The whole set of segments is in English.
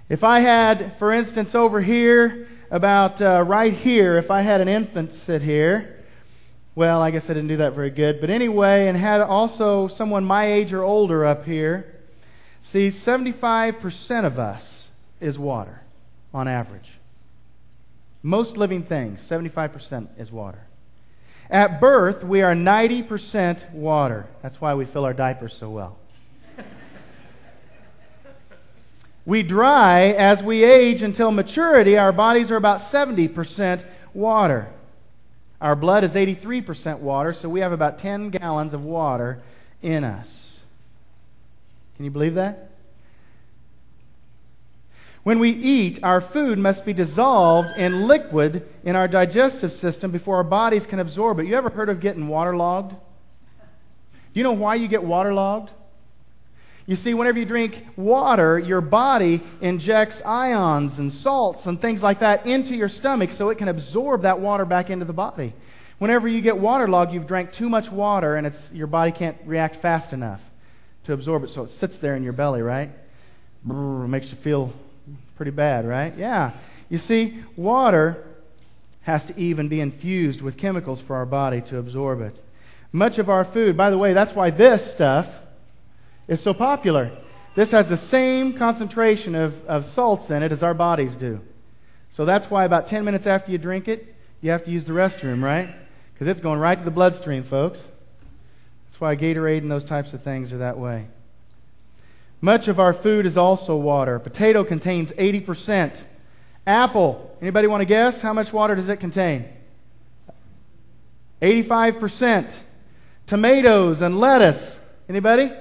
If I had, for instance, over here, about right here, if I had an infant sit here, well, I guess I didn't do that very good, but anyway, and had also someone my age or older up here, see, 75% of us is water, on average. Most living things, 75% is water. At birth, we are 90% water. That's why we fill our diapers so well. We dry as we age until maturity. Our bodies are about 70% water. Our blood is 83% water, so we have about 10 gallons of water in us. Can you believe that? When we eat, our food must be dissolved in liquid in our digestive system before our bodies can absorb it. You ever heard of getting waterlogged? Do you know why you get waterlogged? You see, whenever you drink water, your body injects ions and salts and things like that into your stomach so it can absorb that water back into the body. Whenever you get waterlogged, you've drank too much water and your body can't react fast enough to absorb it, so it sits there in your belly, right? Brrr, makes you feel pretty bad, right? Yeah. You see, water has to even be infused with chemicals for our body to absorb it. Much of our food, by the way, that's why this stuff is so popular. This has the same concentration of salts in it as our bodies do. So that's why about 10 minutes after you drink it, you have to use the restroom, right? Because it's going right to the bloodstream, folks. That's why Gatorade and those types of things are that way. Much of our food is also water. Potato contains 80%. Apple, anybody want to guess? How much water does it contain? 85%. Tomatoes and lettuce, anybody?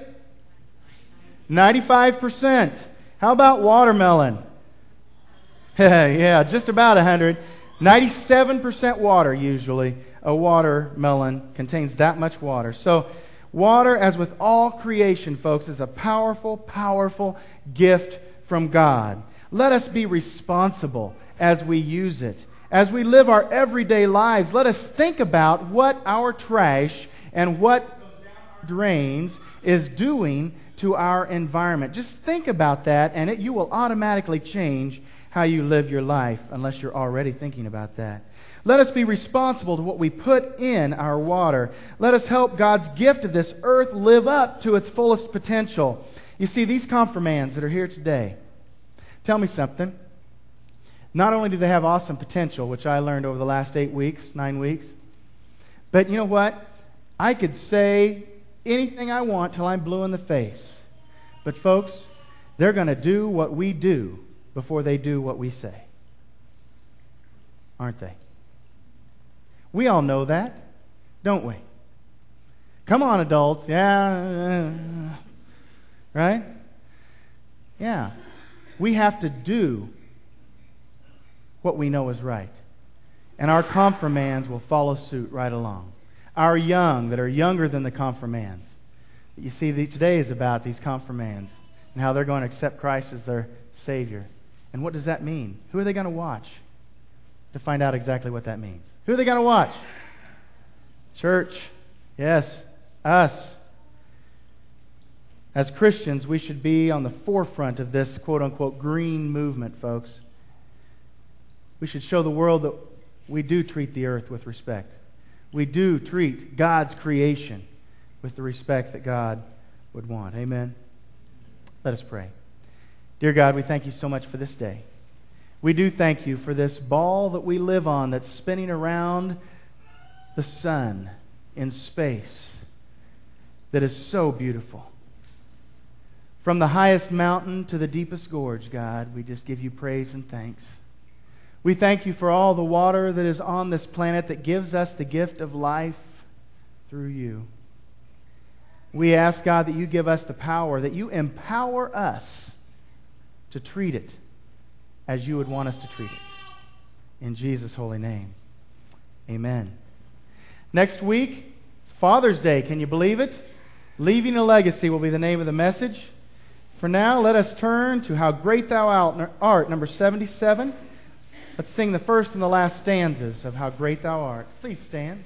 95%. How about watermelon? Yeah, just about 100. 97% water usually. A watermelon contains that much water. So water, as with all creation, folks, is a powerful, powerful gift from God. Let us be responsible as we use it. As we live our everyday lives, let us think about what our trash and what drains is doing to our environment. Just think about that, and you will automatically change how you live your life, unless you're already thinking about that. Let us be responsible to what we put in our water. Let us help God's gift of this earth live up to its fullest potential. You see, these confirmands that are here today, tell me something. Not only do they have awesome potential, which I learned over the last 9 weeks, but you know what? I could say anything I want till I'm blue in the face. But folks, they're going to do what we do before they do what we say. Aren't they? We all know that, don't we? Come on, adults. Yeah. Right? Yeah. We have to do what we know is right. And our confirmands will follow suit right along. Our young that are younger than the confirmands. You see, today is about these confirmands and how they're going to accept Christ as their Savior. And what does that mean? Who are they going to watch to find out exactly what that means? Who are they going to watch? Church. Yes, us. As Christians, we should be on the forefront of this quote-unquote green movement, folks. We should show the world that we do treat the earth with respect. We do treat God's creation with the respect that God would want. Amen? Let us pray. Dear God, we thank you so much for this day. We do thank you for this ball that we live on that's spinning around the sun in space that is so beautiful. From the highest mountain to the deepest gorge, God, we just give you praise and thanks. We thank you for all the water that is on this planet that gives us the gift of life through you. We ask, God, that you give us the power, that you empower us to treat it as you would want us to treat it. In Jesus' holy name, amen. Next week, it's Father's Day. Can you believe it? Leaving a Legacy will be the name of the message. For now, let us turn to How Great Thou Art, number 77. Let's sing the first and the last stanzas of How Great Thou Art. Please stand.